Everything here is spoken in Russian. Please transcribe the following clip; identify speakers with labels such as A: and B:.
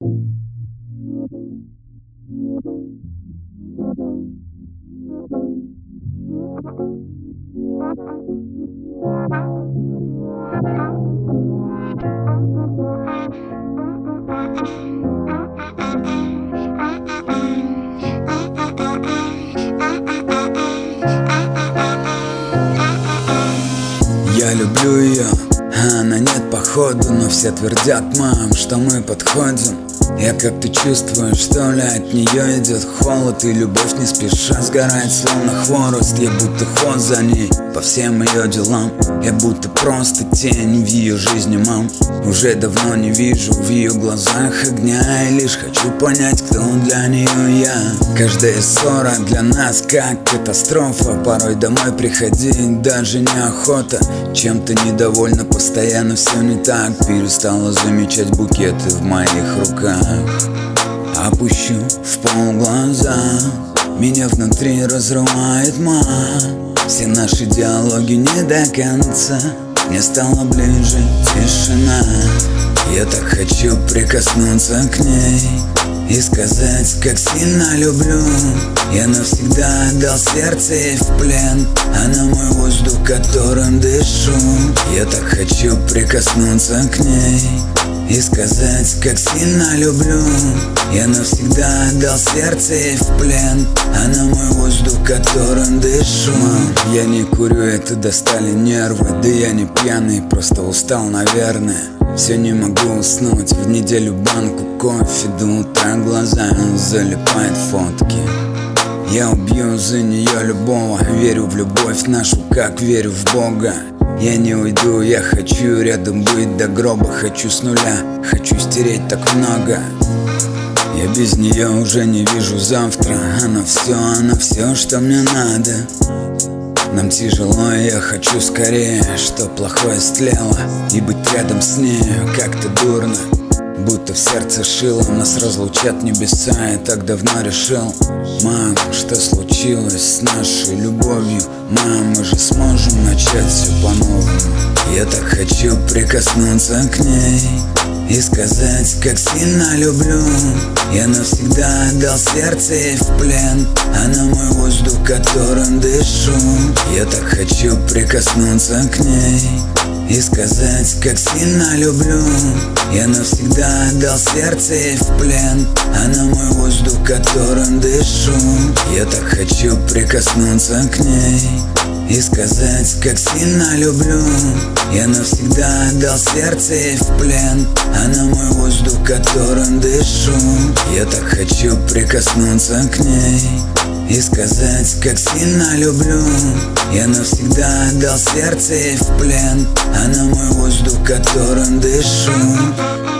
A: Я люблю ее, а она нет походу, но все твердят, мам, что мы подходим. Я как-то чувствую, что от нее идет холод, и любовь не спеша сгорает, словно хворост. Я будто ход за ней по всем ее делам. Я будто просто тень в ее жизни, мам. Уже давно не вижу в ее глазах огня, и лишь хочу понять, кто для нее я. Каждая ссора для нас как катастрофа. Порой домой приходить даже неохота. Чем-то недовольна, постоянно все не так. Перестала замечать букеты в моих руках. Опущу в пол глаза, меня внутри разрывает мам. Все наши диалоги не до конца. Мне стало ближе тишина. Я так хочу прикоснуться к ней и сказать, как сильно люблю. Я навсегда отдал сердце ей в плен. Она мой воздух, которым дышу. Я так хочу прикоснуться к ней и сказать, как сильно люблю. Я навсегда отдал сердце ей в плен. Она мой воздух, которым дышу. Я не курю, это достали нервы. Да я не пьяный, просто устал, наверное. Все не могу уснуть, в неделю банку кофе до утра, глаза залипают фотки. Я убью за нее любого, верю в любовь нашу, как верю в Бога. Я не уйду, я хочу рядом быть до гроба. Хочу с нуля, хочу стереть так много. Я без нее уже не вижу завтра. Она все, что мне надо. Нам тяжело, и я хочу скорее, чтоб плохое стлело, и быть рядом с нею как-то дурно. Будто в сердце шило, нас разлучат небеса. Я так давно решил, мам, что случилось с нашей любовью? Мам, мы же сможем начать все по-новому. Я так хочу прикоснуться к ней и сказать, как сильно люблю. Я навсегда отдал сердце ей в плен. Она мой воздух, которым дышу. Я так хочу прикоснуться к ней и сказать, как сильно люблю. Я навсегда отдал сердце ей в плен. Она мой воздух, которым дышу. Я так хочу прикоснуться к ней и сказать, как сильно люблю. Я навсегда отдал сердце ей в плен. Она мой воздух, которым дышу. Я так хочу прикоснуться к ней и сказать, как сильно люблю. Я навсегда отдал сердце ей в плен. Она мой воздух, которым дышу.